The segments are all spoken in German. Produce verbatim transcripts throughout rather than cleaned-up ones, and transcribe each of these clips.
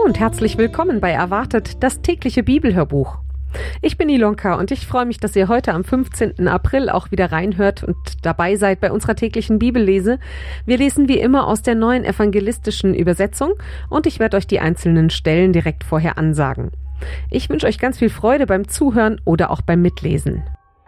und herzlich willkommen bei Erwartet, das tägliche Bibelhörbuch. Ich bin Ilonka und ich freue mich, dass ihr heute am fünfzehnten April auch wieder reinhört und dabei seid bei unserer täglichen Bibellese. Wir lesen wie immer aus der neuen evangelistischen Übersetzung und ich werde euch die einzelnen Stellen direkt vorher ansagen. Ich wünsche euch ganz viel Freude beim Zuhören oder auch beim Mitlesen.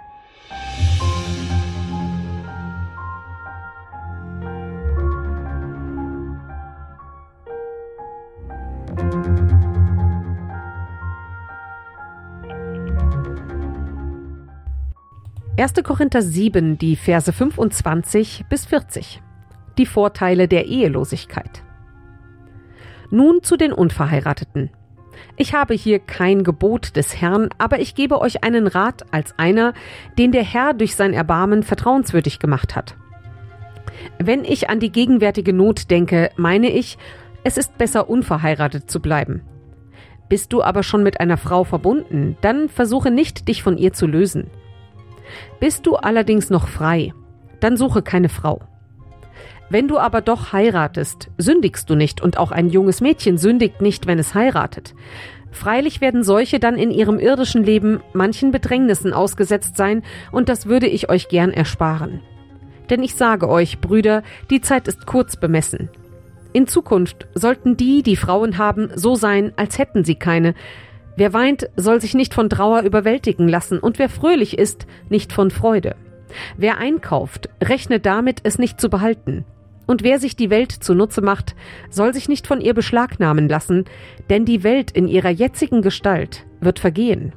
erster Korinther sieben, die Verse fünfundzwanzig bis vierzig. Die Vorteile der Ehelosigkeit. Nun zu den Unverheirateten. Ich habe hier kein Gebot des Herrn, aber ich gebe euch einen Rat als einer, den der Herr durch sein Erbarmen vertrauenswürdig gemacht hat. Wenn ich an die gegenwärtige Not denke, meine ich, es ist besser, unverheiratet zu bleiben. Bist du aber schon mit einer Frau verbunden, dann versuche nicht, dich von ihr zu lösen. Bist du allerdings noch frei, dann suche keine Frau. Wenn du aber doch heiratest, sündigst du nicht, und auch ein junges Mädchen sündigt nicht, wenn es heiratet. Freilich werden solche dann in ihrem irdischen Leben manchen Bedrängnissen ausgesetzt sein, und das würde ich euch gern ersparen. Denn ich sage euch, Brüder, die Zeit ist kurz bemessen. In Zukunft sollten die, die Frauen haben, so sein, als hätten sie keine. Wer weint, soll sich nicht von Trauer überwältigen lassen, und wer fröhlich ist, nicht von Freude. Wer einkauft, rechnet damit, es nicht zu behalten. Und wer sich die Welt zunutze macht, soll sich nicht von ihr beschlagnahmen lassen, denn die Welt in ihrer jetzigen Gestalt wird vergehen.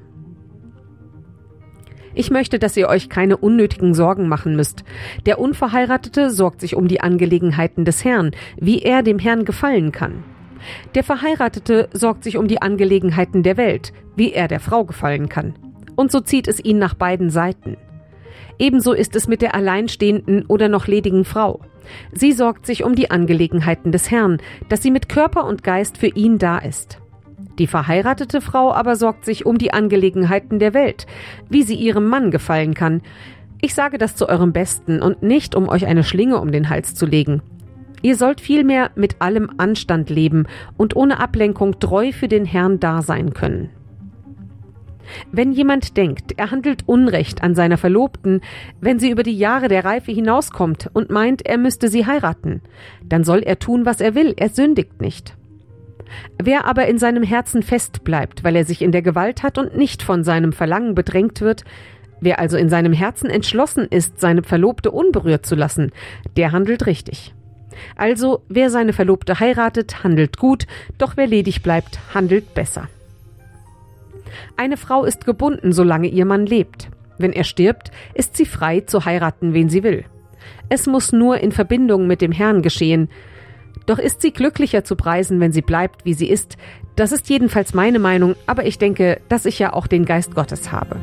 Ich möchte, dass ihr euch keine unnötigen Sorgen machen müsst. Der Unverheiratete sorgt sich um die Angelegenheiten des Herrn, wie er dem Herrn gefallen kann. Der Verheiratete sorgt sich um die Angelegenheiten der Welt, wie er der Frau gefallen kann. Und so zieht es ihn nach beiden Seiten. Ebenso ist es mit der alleinstehenden oder noch ledigen Frau. Sie sorgt sich um die Angelegenheiten des Herrn, dass sie mit Körper und Geist für ihn da ist. Die verheiratete Frau aber sorgt sich um die Angelegenheiten der Welt, wie sie ihrem Mann gefallen kann. Ich sage das zu eurem Besten und nicht, um euch eine Schlinge um den Hals zu legen. Ihr sollt vielmehr mit allem Anstand leben und ohne Ablenkung treu für den Herrn da sein können. Wenn jemand denkt, er handelt Unrecht an seiner Verlobten, wenn sie über die Jahre der Reife hinauskommt und meint, er müsste sie heiraten, dann soll er tun, was er will, er sündigt nicht. Wer aber in seinem Herzen fest bleibt, weil er sich in der Gewalt hat und nicht von seinem Verlangen bedrängt wird, wer also in seinem Herzen entschlossen ist, seine Verlobte unberührt zu lassen, der handelt richtig. Also, wer seine Verlobte heiratet, handelt gut, doch wer ledig bleibt, handelt besser. Eine Frau ist gebunden, solange ihr Mann lebt. Wenn er stirbt, ist sie frei zu heiraten, wen sie will. Es muss nur in Verbindung mit dem Herrn geschehen. Doch ist sie glücklicher zu preisen, wenn sie bleibt, wie sie ist. Das ist jedenfalls meine Meinung, aber ich denke, dass ich ja auch den Geist Gottes habe.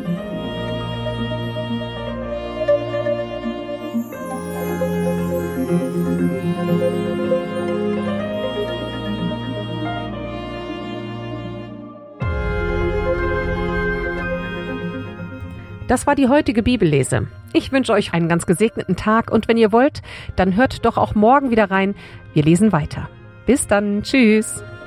Das war die heutige Bibellese. Ich wünsche euch einen ganz gesegneten Tag und wenn ihr wollt, dann hört doch auch morgen wieder rein. Wir lesen weiter. Bis dann. Tschüss.